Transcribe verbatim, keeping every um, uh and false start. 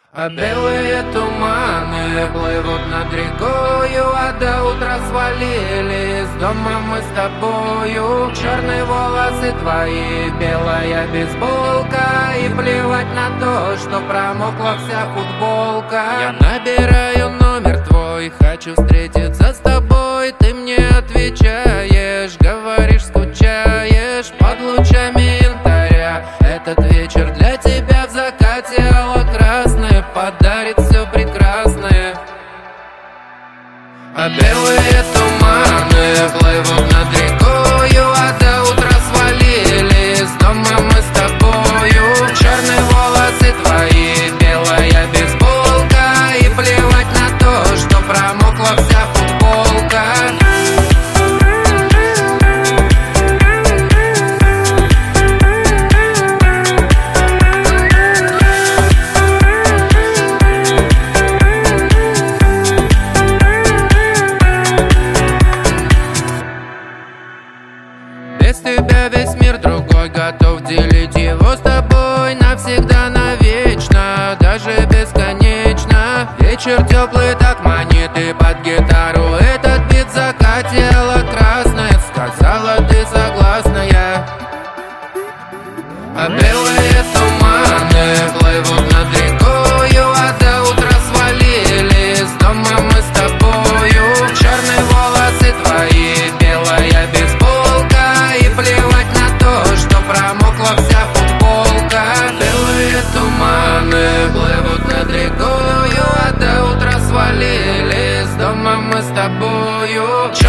А белые туманы плывут над рекою, а до утра свалились дома мы с тобою. Черные волосы твои, белая бейсболка, и плевать на то, что промокла вся футболка. Я набираю номер твой, хочу встретиться с тобой. Ты мне отвечаешь, говоришь, скучаешь. Под лучами янтаря этот вечер для тебя в закате алло-красное подарит все прекрасное. А белые туманы плывут над рекою, а до утра свалились дома мы с тобою. Черные волосы твои, белая бейсболка, и плевать на то, что промокла вся футболка. Без тебя весь мир другой, готов делить его с тобой навсегда, навечно, даже бесконечно. Вечер теплый так манит, и под гитару этот бит закатила красная. Сказала, ты согласная. А белые туманы плывут над рекою, а до утра свалились дома мы с тобою. Черные волосы твои, белая бейсболка, и плевать на то, что промокла вся футболка. Белые туманы плывут над рекою, а до утра свалились дома мы с тобою.